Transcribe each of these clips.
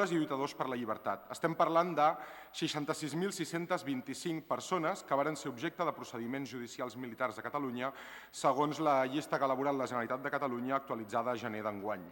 lluitadores i lluitadors per la llibertat. Estem parlant de 66.625 persones que varen ser objecte de procediments judicials militars a Catalunya, segons la llista que ha elaborat la Generalitat de Catalunya actualitzada a gener d'enguany.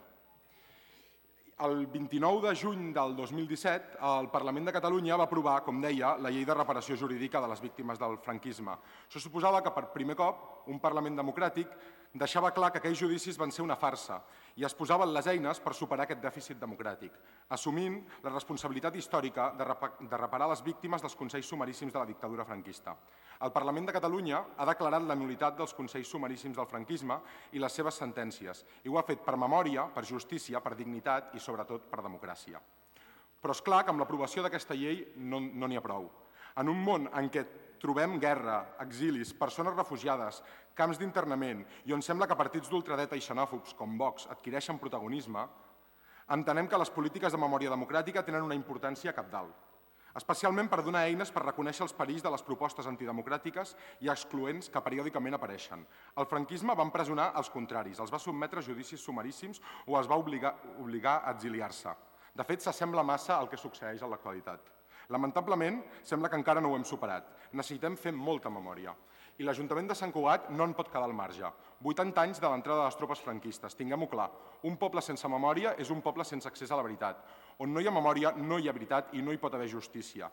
El 29 de juny del 2017, el Parlament de Catalunya va aprovar, com deia, la Llei de Reparació Jurídica de les Víctimes del franquisme. Això suposava que, per primer cop, un Parlament democràtic deixava clar que aquells judicis van ser una farsa i es posaven les eines per superar aquest dèficit democràtic, assumint la responsabilitat històrica de reparar les víctimes dels consells sumaríssims de la dictadura franquista. El Parlament de Catalunya ha declarat la nul·litat dels consells sumaríssims del franquisme i les seves sentències, i ho ha fet per memòria, per justícia, per dignitat i, sobretot, per democràcia. Però és clar que amb l'aprovació d'aquesta llei no n'hi ha prou. En un món en què trobem guerra, exilis, persones refugiades, camps d'internament i on sembla que partits d'ultradreta i xenòfobs com Vox adquireixen protagonisme, entenem que les polítiques de memòria democràtica tenen una importància cabdal, especialment per donar eines per reconèixer els perills de les propostes antidemocràtiques i excloents que periòdicament apareixen. El franquisme va empresonar els contraris, els va sotmetre a judicis sumaríssims o els va obligar a exiliar-se. De fet, s'assembla massa al que succeeix en l'actualitat. Lamentablement, sembla que encara no ho hem superat. Necessitem fer molta memòria. I l'Ajuntament de Sant Cugat no en pot quedar al marge. 80 anys de l'entrada de les tropes franquistes, tinguem-ho clar. Un poble sense memòria és un poble sense accés a la veritat. On no hi ha memòria, no hi ha veritat i no hi pot haver justícia.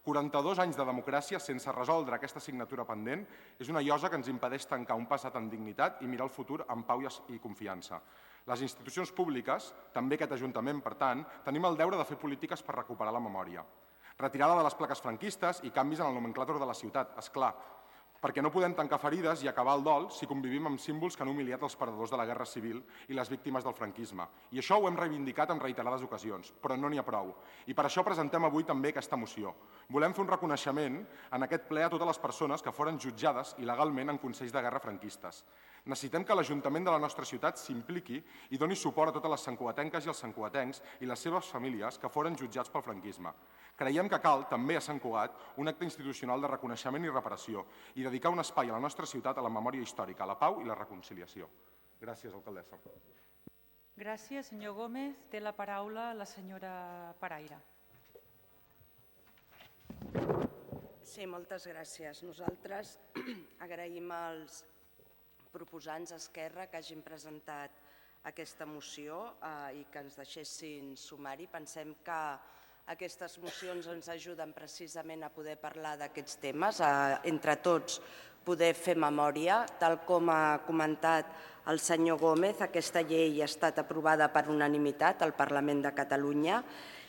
42 anys de democràcia sense resoldre aquesta assignatura pendent és una llosa que ens impedeix tancar un passat amb dignitat i mirar el futur amb pau i confiança. Les institucions públiques, també aquest Ajuntament, per tant, tenim el deure de fer polítiques per recuperar la memòria. Retirada de les plaques franquistes i canvis en el nomenclàtor de la ciutat, és clar, perquè no podem tancar ferides i acabar el dol si convivim amb símbols que han humiliat els perdedors de la Guerra Civil i les víctimes del franquisme. I això ho hem reivindicat en reiterades ocasions, però no n'hi ha prou. I per això presentem avui també aquesta moció. Volem fer un reconeixement en aquest ple a totes les persones que foren jutjades il·legalment en consells de guerra franquistes. Necessitem que l'Ajuntament de la nostra ciutat s'impliqui i doni suport a totes les santcugatenques i els santcugatencs i les seves famílies que foren jutjats pel franquisme. Creiem que cal, també a Sant Cugat, un acte institucional de reconeixement i reparació i dedicar un espai a la nostra ciutat a la memòria històrica, a la pau i la reconciliació. Gràcies, alcaldessa. Gràcies, senyor Gómez. Té la paraula la senyora Paraire. Sí, moltes gràcies. Nosaltres agraïm als proposants d'Esquerra que hagin presentat aquesta moció i que ens deixessin sumar-hi. Pensem que aquestes mocions ens ajuden precisament a poder parlar d'aquests temes, a entre tots poder fer memòria. Tal com ha comentat el senyor Gómez, aquesta llei ha estat aprovada per unanimitat al Parlament de Catalunya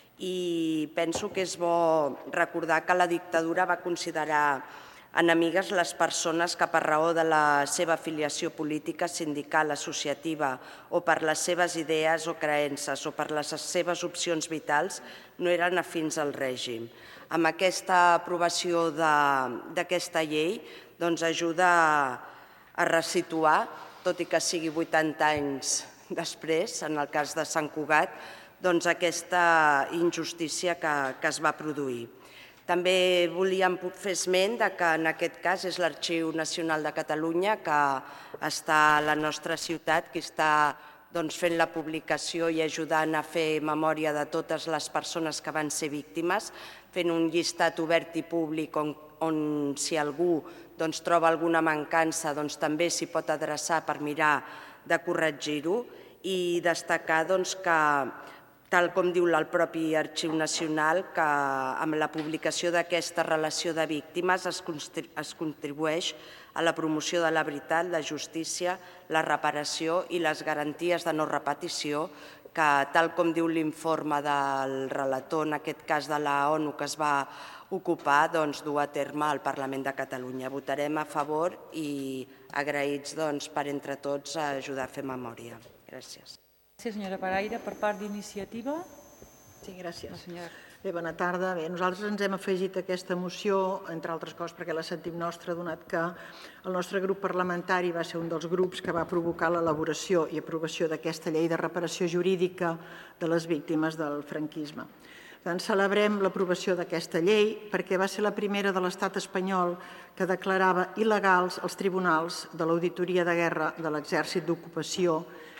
i penso que és bo recordar que la dictadura va considerar enemigues les persones que per raó de la seva afiliació política, sindical, associativa o per les seves idees o creences o per les seves opcions vitals no eren afins al règim. Amb aquesta aprovació d'aquesta llei ajuda a resituar, tot i que sigui 80 anys després, en el cas de Sant Cugat, aquesta injustícia que es va produir. També volíem fer esment que en aquest cas és l'Arxiu Nacional de Catalunya, que està a la nostra ciutat, que està fent la publicació i ajudant a fer memòria de totes les persones que van ser víctimes, fent un llistat obert i públic on si algú troba alguna mancança també s'hi pot adreçar per mirar de corregir-ho i destacar que, tal com diu el propi Arxiu Nacional, que amb la publicació d'aquesta relació de víctimes es contribueix a la promoció de la veritat, la justícia, la reparació i les garanties de no repetició que, tal com diu l'informe del relator, en aquest cas de la ONU, que es va ocupar, dur a terme al Parlament de Catalunya. Votarem a favor i agraïts per entre tots a ajudar a fer memòria. Gràcies. Gràcies, senyora Paraire. Per part d'Iniciativa? Sí, gràcies. Bé, bona tarda. Bé, nosaltres ens hem afegit a aquesta moció, entre altres coses perquè la sentim nostra, donat que el nostre grup parlamentari va ser un dels grups que va provocar l'elaboració i aprovació d'aquesta llei de reparació jurídica de les víctimes del franquisme. Per tant, celebrem l'aprovació d'aquesta llei perquè va ser la primera de l'Estat espanyol que declarava il·legals els tribunals de l'Auditoria de Guerra de l'Exèrcit d'Ocupació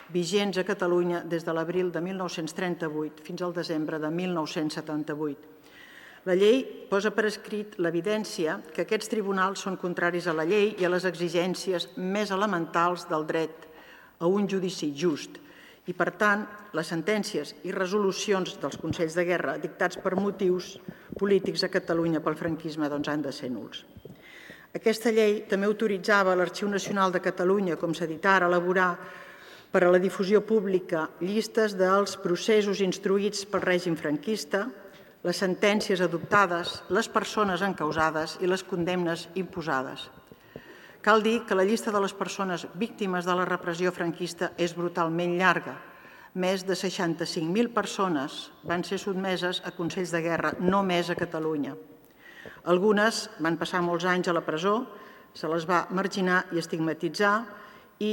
vigents a Catalunya des de l'abril de 1938 fins al desembre de 1978. La llei posa per escrit l'evidència que aquests tribunals són contraris a la llei i a les exigències més elementals del dret a un judici just i, per tant, les sentències i resolucions dels Consells de Guerra dictats per motius polítics a Catalunya pel franquisme han de ser nuls. Aquesta llei també autoritzava l'Arxiu Nacional de Catalunya, com s'ha dit ara, a elaborar per a la difusió pública llistes dels processos instruïts pel règim franquista, les sentències adoptades, les persones encausades i les condemnes imposades. Cal dir que la llista de les persones víctimes de la repressió franquista és brutalment llarga. Més de 65.000 persones van ser sotmeses a consells de guerra, només a Catalunya. Algunes van passar molts anys a la presó, se les va marginar i estigmatitzar i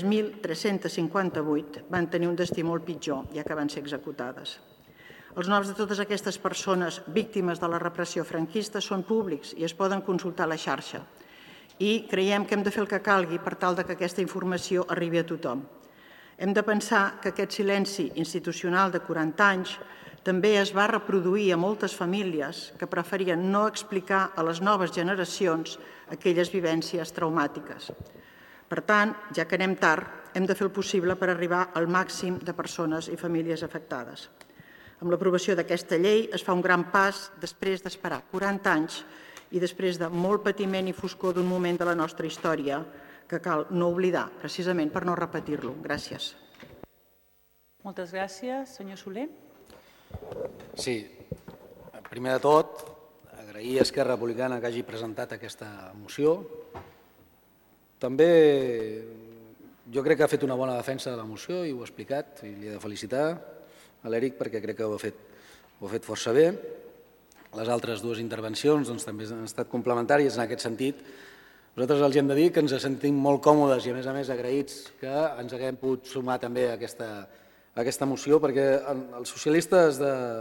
3.358 van tenir un destí molt pitjor, ja que van ser executades. Els noms de totes aquestes persones víctimes de la repressió franquista són públics i es poden consultar a la xarxa. I creiem que hem de fer el que calgui per tal que aquesta informació arribi a tothom. Hem de pensar que aquest silenci institucional de 40 anys també es va reproduir a moltes famílies que preferien no explicar a les noves generacions aquelles vivències traumàtiques. Per tant, ja que anem tard, hem de fer el possible per arribar al màxim de persones i famílies afectades. Amb l'aprovació d'aquesta llei es fa un gran pas després d'esperar 40 anys i després de molt patiment i foscor d'un moment de la nostra història que cal no oblidar, precisament per no repetir-lo. Gràcies. Moltes gràcies. Senyor Soler. Sí, primer de tot, agrair a Esquerra Republicana que hagi presentat aquesta moció. També jo crec que ha fet una bona defensa de la moció i ho ha explicat i li he de felicitar a l'Eric perquè crec que ho ha fet força bé. Les altres dues intervencions també han estat complementàries en aquest sentit. Nosaltres els hem de dir que ens sentim molt còmodes i a més agraïts que ens haguem pogut sumar també a aquesta moció perquè els socialistes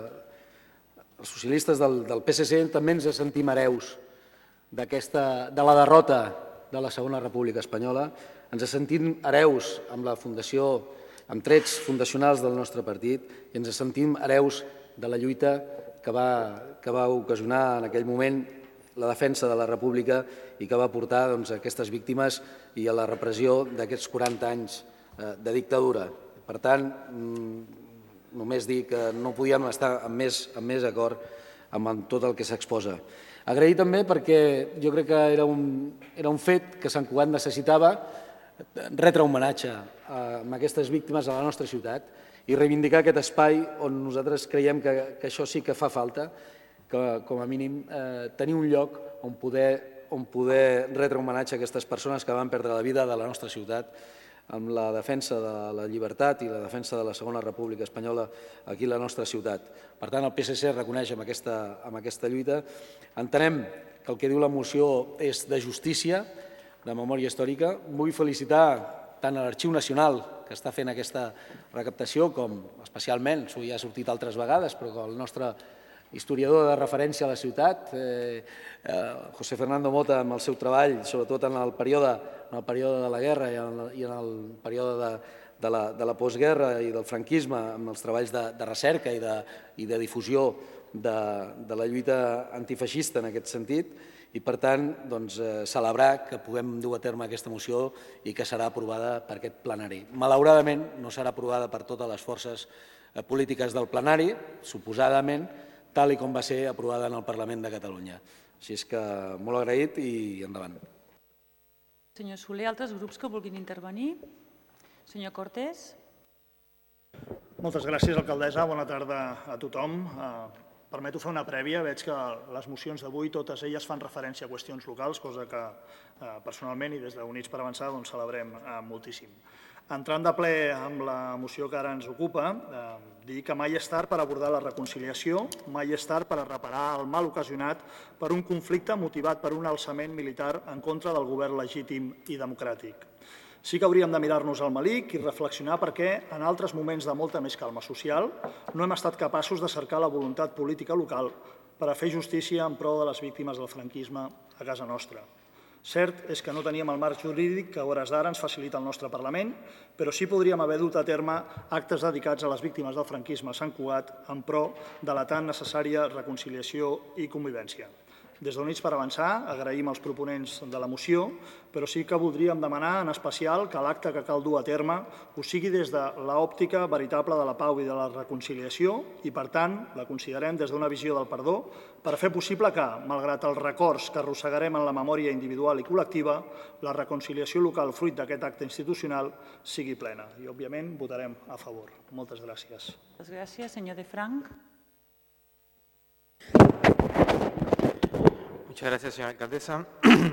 del PSC també ens sentim hereus de la derrota de la Segona República Espanyola. Ens sentim hereus amb la fundació, amb trets fundacionals del nostre partit i ens sentim hereus de la lluita que va ocasionar en aquell moment la defensa de la República i que va portar a aquestes víctimes i a la repressió d'aquests 40 anys de dictadura. Per tant, només dir que no podíem estar amb més acord amb tot el que s'exposa. Agrair també perquè jo crec que era un fet que Sant Cugat necessitava retre homenatge a aquestes víctimes a la nostra ciutat i reivindicar aquest espai on nosaltres creiem que això sí que fa falta, que com a mínim tenir un lloc on poder retre homenatge a aquestes persones que van perdre la vida de la nostra ciutat amb la defensa de la llibertat i la defensa de la Segona República Espanyola aquí a la nostra ciutat. Per tant, el PSC reconeix amb aquesta lluita. Entenem que el que diu la moció és de justícia, de memòria històrica. Vull felicitar tant a l'Arxiu Nacional, que està fent aquesta recaptació, com especialment, això ja ha sortit altres vegades, però el nostre historiador de referència a la ciutat, José Fernando Mota, amb el seu treball, sobretot en el període de la guerra i en el període de la postguerra i del franquisme, amb els treballs de recerca i de difusió de la lluita antifeixista en aquest sentit, i per tant celebrar que puguem dur a terme aquesta moció i que serà aprovada per aquest plenari. Malauradament no serà aprovada per totes les forces polítiques del plenari, suposadament, tal com va ser aprovada en el Parlament de Catalunya. Així és que molt agraït i endavant. Senyor Soler, altres grups que vulguin intervenir? Senyor Cortés. Moltes gràcies, alcaldessa. Bona tarda a tothom. Permeto fer una prèvia. Veig que les mocions d'avui, totes elles fan referència a qüestions locals, cosa que personalment i des d'Units per Avançar celebrem moltíssim. Entrant de ple amb la moció que ara ens ocupa, dir que mai és tard per abordar la reconciliació, mai és tard per a reparar el mal ocasionat per un conflicte motivat per un alçament militar en contra del govern legítim i democràtic. Sí que hauríem de mirar-nos al melic i reflexionar perquè en altres moments de molta més calma social no hem estat capaços de cercar la voluntat política local per a fer justícia en pro de les víctimes del franquisme a casa nostra. Cert és que no teníem el marc jurídic que a hores d'ara ens facilita el nostre Parlament, però sí podríem haver dut a terme actes dedicats a les víctimes del franquisme a Sant Cugat en pro de la tan necessària reconciliació i convivència. Des d'Units per Avançar agraïm als proponents de la moció, però sí que voldríem demanar en especial que l'acte que cal dur a terme ho sigui des de l'òptica veritable de la pau i de la reconciliació i, per tant, la considerem des d'una visió del perdó per fer possible que, malgrat els records que arrossegarem en la memòria individual i col·lectiva, la reconciliació local fruit d'aquest acte institucional sigui plena. I, òbviament, votarem a favor. Moltes gràcies. Moltes gràcies. Senyor De Frank. Muchas gracias, señora alcaldesa.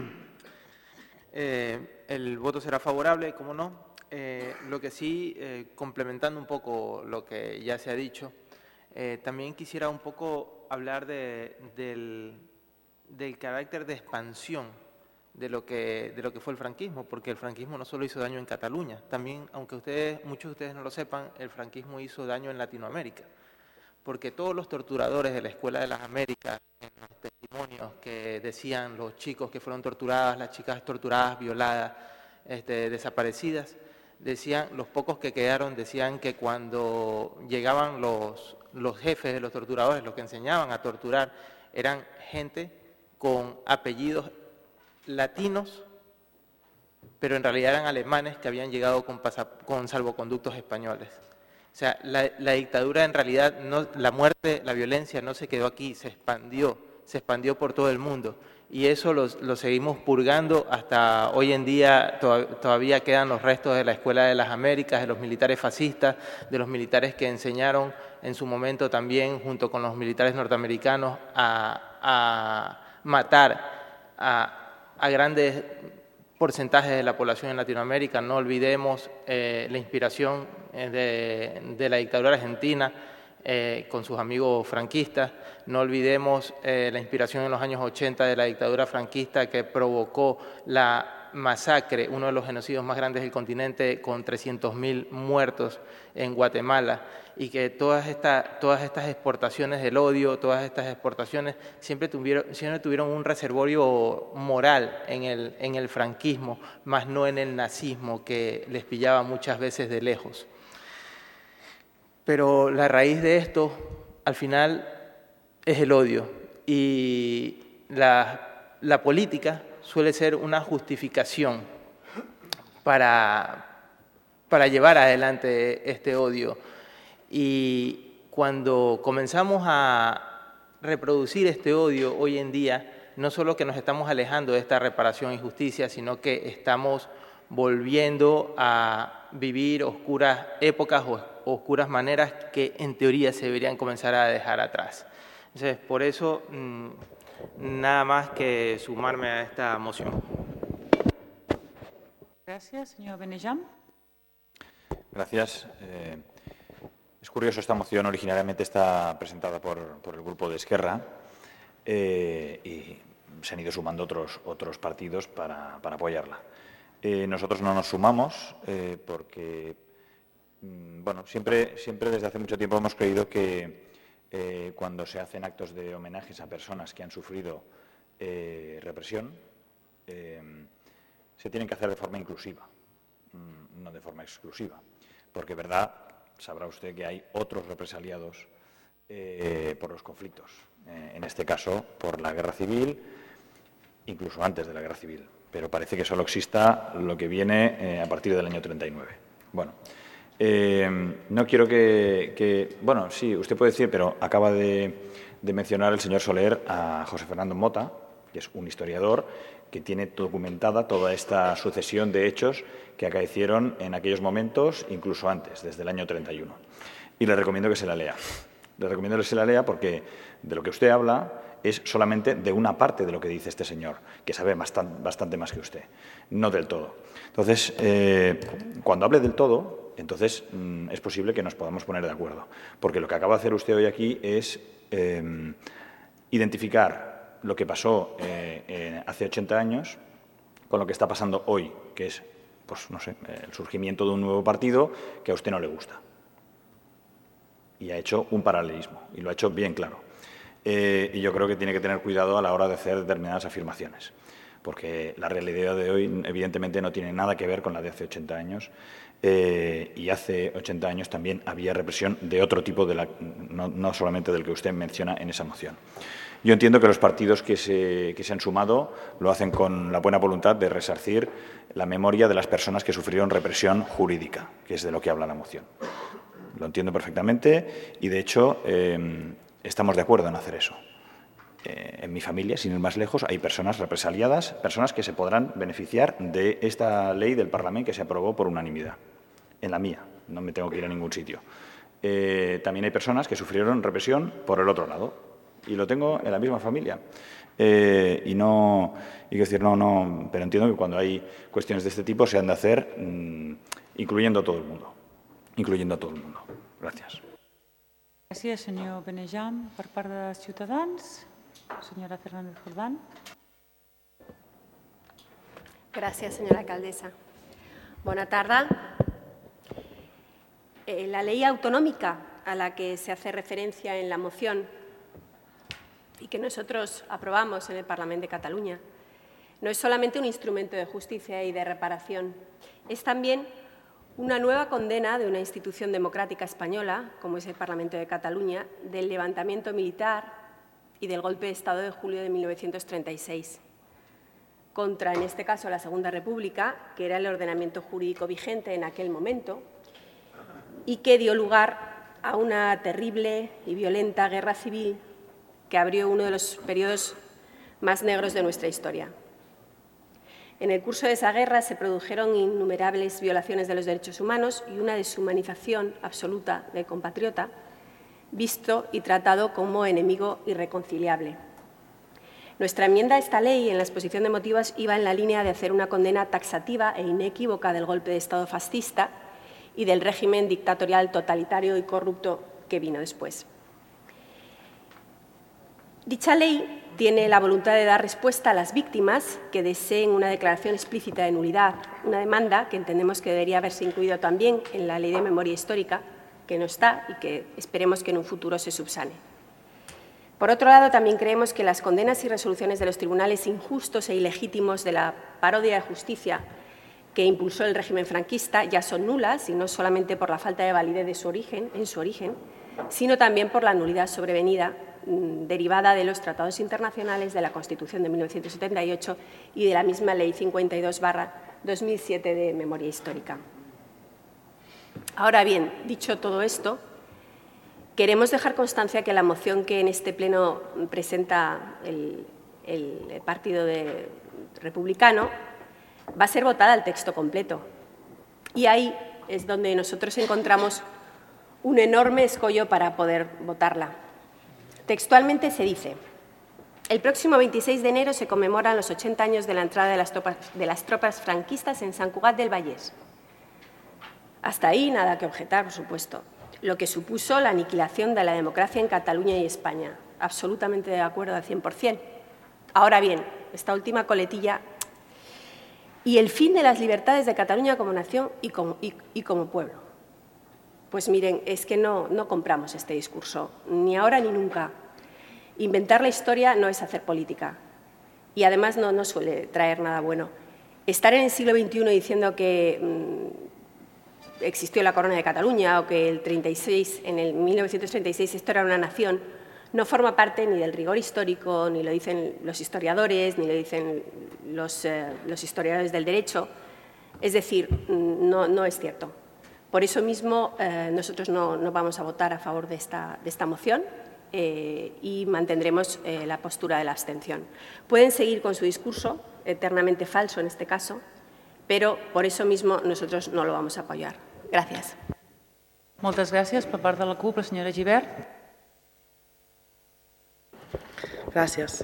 El voto será favorable, como no. Lo que sí, complementando un poco lo que ya se ha dicho, también quisiera un poco hablar del carácter de expansión de lo que fue el franquismo, porque el franquismo no solo hizo daño en Cataluña, también, aunque muchos de ustedes no lo sepan, el franquismo hizo daño en Latinoamérica, porque todos los torturadores de la Escuela de las Américas, en los testimonios que decían los chicos que fueron torturados, las chicas torturadas, violadas, desaparecidas, decían, los pocos que quedaron decían que cuando llegaban los jefes de los torturadores, los que enseñaban a torturar, eran gente con apellidos latinos, pero en realidad eran alemanes que habían llegado con salvoconductos españoles. O sea, la dictadura en realidad, la muerte, la violencia no se quedó aquí, se expandió por todo el mundo. Y eso lo seguimos purgando hasta hoy en día. Todavía quedan los restos de la Escuela de las Américas, de los militares fascistas, de los militares que enseñaron en su momento también, junto con los militares norteamericanos, a matar a grandes porcentajes de la población en Latinoamérica. No olvidemos la inspiración de la dictadura argentina con sus amigos franquistas. No olvidemos la inspiración en los años 80 de la dictadura franquista que provocó la masacre, uno de los genocidios más grandes del continente, con 300.000 muertos en Guatemala, y que todas estas exportaciones del odio, todas estas exportaciones siempre tuvieron un reservorio moral en el franquismo, más no en el nazismo, que les pillaba muchas veces de lejos. Pero la raíz de esto, al final, es el odio, y la política suele ser una justificación para llevar adelante este odio. Y cuando comenzamos a reproducir este odio hoy en día, no solo que nos estamos alejando de esta reparación y justicia, sino que estamos volviendo a vivir oscuras épocas o oscuras maneras que en teoría se deberían comenzar a dejar atrás. Entonces, por eso, nada más que sumarme a esta moción. Gracias. Señor Benejam. Gracias. Es curioso, esta moción originariamente está presentada por el grupo de Esquerra y se han ido sumando otros partidos para apoyarla. Nosotros no nos sumamos porque, bueno, siempre desde hace mucho tiempo hemos creído que cuando se hacen actos de homenajes a personas que han sufrido represión, se tienen que hacer de forma inclusiva, no de forma exclusiva, porque verdad, sabrá usted que hay otros represaliados por los conflictos, en este caso por la guerra civil, incluso antes de la guerra civil, pero parece que solo exista lo que viene a partir del año 39. Bueno, no quiero bueno, sí, usted puede decir, pero acaba de mencionar el señor Soler a José Fernando Mota, que es un historiador que tiene documentada toda esta sucesión de hechos que acaecieron en aquellos momentos, incluso antes, desde el año 31. Y le recomiendo que se la lea. Le recomiendo que se la lea porque de lo que usted habla es solamente de una parte de lo que dice este señor, que sabe bastante más que usted, no del todo. Entonces, cuando hable del todo, entonces es posible que nos podamos poner de acuerdo, porque lo que acaba de hacer usted hoy aquí es identificar lo que pasó hace 80 años con lo que está pasando hoy, que es, pues no sé, el surgimiento de un nuevo partido que a usted no le gusta. Y ha hecho un paralelismo, y lo ha hecho bien claro. Y yo creo que tiene que tener cuidado a la hora de hacer determinadas afirmaciones. porque la realidad de hoy evidentemente no tiene nada que ver con la de hace 80 años. Y hace 80 años también había represión de otro tipo, no solamente del que usted menciona en esa moción. Yo entiendo que los partidos que se han sumado lo hacen con la buena voluntad de resarcir la memoria de las personas que sufrieron represión jurídica, que es de lo que habla la moción. Lo entiendo perfectamente y, de hecho, estamos de acuerdo en hacer eso. En mi familia, sin ir más lejos, hay personas represaliadas, personas que se podrán beneficiar de esta ley del Parlamento que se aprobó por unanimidad. En la mía, no me tengo que ir a ningún sitio. También hay personas que sufrieron represión por el otro lado, y lo tengo en la misma familia. Pero entiendo que cuando hay cuestiones de este tipo se han de hacer incluyendo a todo el mundo. Gràcies. Gràcies, senyor Benejam. Per part de Ciutadans, señora Fernández Jordán. Gracias, señora alcaldesa. Buena tarde. La ley autonómica a la que se hace referencia en la moción y que nosotros aprobamos en el Parlamento de Cataluña no es solamente un instrumento de justicia y de reparación, es también una nueva condena de una institución democrática española, como es el Parlamento de Cataluña, del levantamiento militar y del golpe de Estado de julio de 1936, contra, en este caso, la Segunda República, que era el ordenamiento jurídico vigente en aquel momento y que dio lugar a una terrible y violenta guerra civil que abrió uno de los periodos más negros de nuestra historia. En el curso de esa guerra se produjeron innumerables violaciones de los derechos humanos y una deshumanización absoluta del compatriota, visto y tratado como enemigo irreconciliable. Nuestra enmienda a esta ley, en la exposición de motivos, iba en la línea de hacer una condena taxativa e inequívoca del golpe de Estado fascista y del régimen dictatorial totalitario y corrupto que vino después. Dicha ley tiene la voluntad de dar respuesta a las víctimas que deseen una declaración explícita de nulidad, una demanda que entendemos que debería haberse incluido también en la Ley de Memoria Histórica, que no está y que esperemos que en un futuro se subsane. Por otro lado, también creemos que las condenas y resoluciones de los tribunales injustos e ilegítimos de la parodia de justicia que impulsó el régimen franquista ya son nulas, y no solamente por la falta de validez de su origen, sino también por la nulidad sobrevenida derivada de los tratados internacionales, de la Constitución de 1978 y de la misma Ley 52/2007 de Memoria Histórica. Ahora bien, dicho todo esto, queremos dejar constancia que la moción que en este pleno presenta el Partido Republicano va a ser votada al texto completo. Y ahí es donde nosotros encontramos un enorme escollo para poder votarla. Textualmente se dice: el próximo 26 de enero se conmemoran los 80 años de la entrada de las tropas franquistas en Sant Cugat del Vallès. Hasta ahí nada que objetar, por supuesto. Lo que supuso la aniquilación de la democracia en Cataluña y España. Absolutamente de acuerdo al 100%. Ahora bien, esta última coletilla: y el fin de las libertades de Cataluña como nación y como pueblo. Pues miren, es que no compramos este discurso, ni ahora ni nunca. Inventar la historia no es hacer política y además no suele traer nada bueno. Estar en el siglo XXI diciendo que existió la Corona de Cataluña o que en el 1936 esto era una nación, no forma parte ni del rigor histórico, ni lo dicen los historiadores, ni lo dicen los historiadores del derecho. Es decir, no es cierto. Por eso mismo nosotros no vamos a votar a favor de esta moción y mantendremos la postura de la abstención. Pueden seguir con su discurso, eternamente falso en este caso, pero por eso mismo nosotros no lo vamos a apoyar. Gràcies. Moltes gràcies. Per part de la CUP, la senyora Gibert. Gràcies.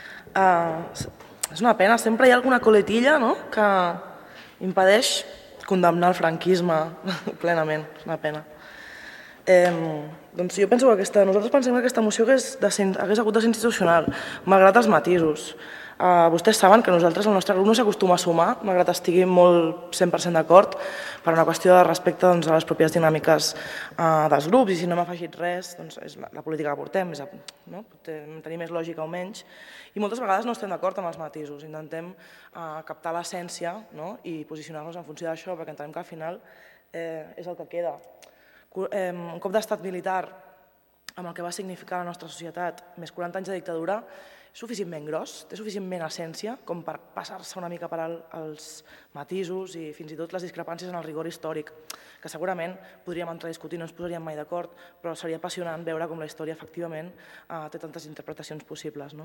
És una pena, sempre hi ha alguna coletilla, no?, que impedeix condemnar el franquisme plenament. És una pena. Doncs jo penso que nosaltres pensem que aquesta moció hagués hagut de ser institucional, malgrat els matisos. Vostès saben que nosaltres, el nostre grup, no s'acostuma a sumar, malgrat estigui molt 100% d'acord, per una qüestió de respecte a les pròpies dinàmiques dels grups, i si no m'ha afegit res, és la política que portem, tenir més lògica o menys, i moltes vegades no estem d'acord amb els matisos, intentem captar l'essència i posicionar-nos en funció d'això, perquè entenem que al final és el que queda. Un cop d'estat militar, amb el que va significar la nostra societat, més 40 anys de dictadura, és suficientment gros, té suficientment essència com per passar-se una mica per als matisos i fins i tot les discrepàncies en el rigor històric, que segurament podríem entrar a discutir, no ens posaríem mai d'acord, però seria apassionant veure com la història efectivament té tantes interpretacions possibles.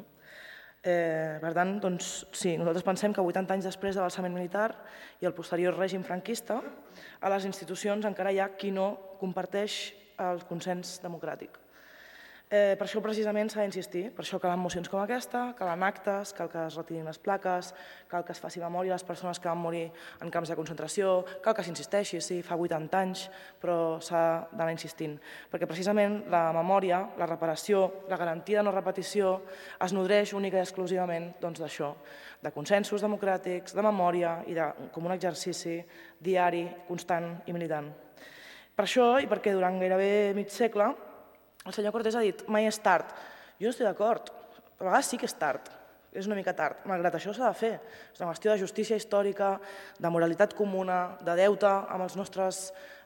Per tant, sí, nosaltres pensem que 80 anys després de l'alçament militar i el posterior règim franquista, a les institucions encara hi ha qui no comparteix el consens democràtic. Per això precisament s'ha d'insistir, per això calen mocions com aquesta, calen actes, cal que es retirin les plaques, cal que es faci memòria a les persones que van morir en camps de concentració, cal que s'insisteixi, sí, fa 80 anys, però s'ha d'anar insistint, perquè precisament la memòria, la reparació, la garantia de no repetició es nodreix única i exclusivament d'això, de consensos democràtics, de memòria i com un exercici diari, constant i militant. Per això, i perquè durant gairebé mig segle, el senyor Cortés ha dit mai és tard. Jo no estic d'acord. A vegades sí que és tard. És una mica tard. Malgrat això s'ha de fer. És una qüestió de justícia històrica, de moralitat comuna, de deute amb els nostres...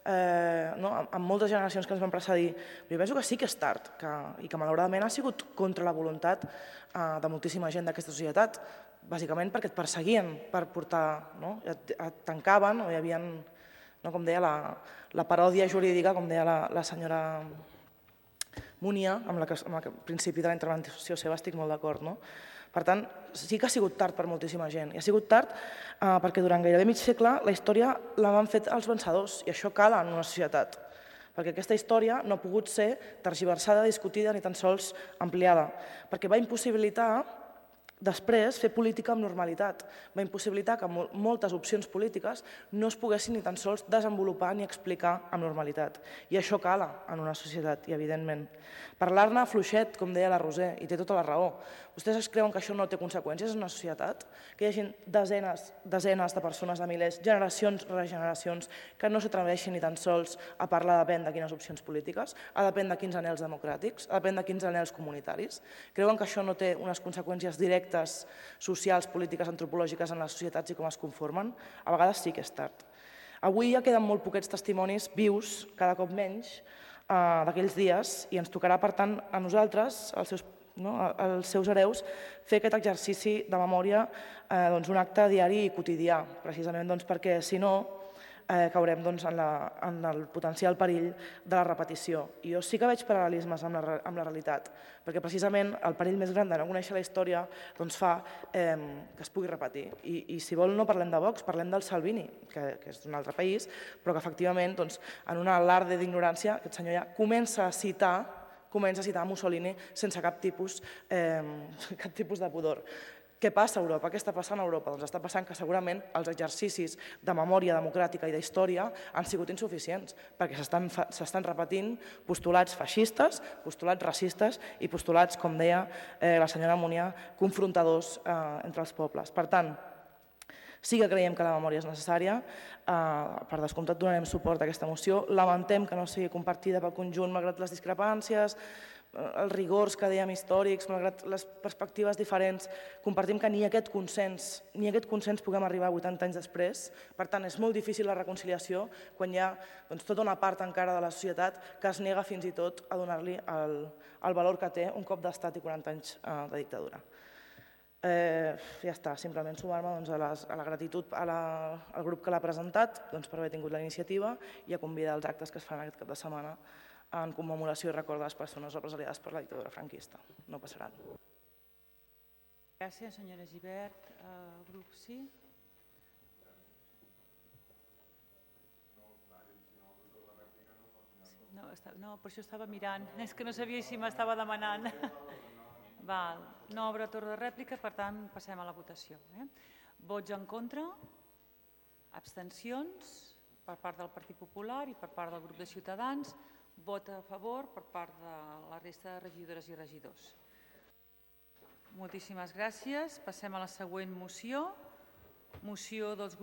amb moltes generacions que ens van precedir. Jo penso que sí que és tard i que malauradament ha sigut contra la voluntat de moltíssima gent d'aquesta societat, bàsicament perquè et perseguien per portar... et tancaven o hi havia, com deia, la paròdia jurídica, com deia la senyora Múnia, amb el principi de la intervenció seva estic molt d'acord. Per tant, sí que ha sigut tard per moltíssima gent. I ha sigut tard perquè durant gairebé mig segle la història la van fer els vencedors i això cala en una societat. Perquè aquesta història no ha pogut ser tergiversada, discutida ni tan sols ampliada. Perquè va impossibilitar després fer política amb normalitat. Va impossibilitar que moltes opcions polítiques no es poguessin ni tan sols desenvolupar ni explicar amb normalitat. I això cala en una societat, i evidentment. Parlar-ne fluixet, com deia la Roser, i té tota la raó. Vostès es creuen que això no té conseqüències en una societat? Que hi hagi desenes de persones, de milers, generacions rere generacions, que no s'atreveixin ni tan sols a parlar depèn de quines opcions polítiques, a depèn de quins anhels democràtics, a depèn de quins anhels comunitaris. Creuen que això no té unes conseqüències directes socials, polítiques, antropològiques en les societats i com es conformen? A vegades sí que és tard. Avui ja queden molt poquets testimonis vius, cada cop menys, d'aquells dies, i ens tocarà, per tant, a nosaltres, els seus hereus, fer aquest exercici de memòria un acte diari i quotidià, precisament perquè, si no, caurem en el potencial perill de la repetició. I jo sí que veig paral·lelismes amb la realitat, perquè precisament el perill més gran de no conèixer la història fa que es pugui repetir. I si vol no parlem de Vox, parlem del Salvini, que és d'un altre país, però que efectivament en un alarde d'ignorància aquest senyor ja comença a citar Mussolini sense cap tipus de pudor. Què passa a Europa? Què està passant a Europa? Doncs està passant que segurament els exercicis de memòria democràtica i d'història han sigut insuficients, perquè s'estan repetint postulats feixistes, postulats racistes i postulats, com deia la senyora Múnia, confrontadors entre els pobles. Per tant, sí que creiem que la memòria és necessària, per descomptat donarem suport a aquesta moció, lamentem que no sigui compartida pel conjunt malgrat les discrepàncies, els rigors que dèiem històrics, malgrat les perspectives diferents, compartim que ni aquest consens puguem arribar 80 anys després. Per tant, és molt difícil la reconciliació quan hi ha tota una part encara de la societat que es nega fins i tot a donar-li el valor que té un cop d'estat i 40 anys de dictadura. Ja està, simplement sumar-me a la gratitud al grup que l'ha presentat per haver tingut la iniciativa i a convidar als actes que es faran aquest cap de setmana en commemoració i record de les persones represaliades per la dictadura franquista. No passaran. Gràcies, senyora Gibert. Grup sí? No, per això estava mirant. És que no sabia si m'estava demanant. No obre torn de rèplica, per tant, passem a la votació. Vots en contra? Abstencions? Per part del Partit Popular i per part del grup de Ciutadans? Vot a favor per part de la resta de regidores i regidors. Moltíssimes gràcies. Passem a la següent moció. Moció dels grups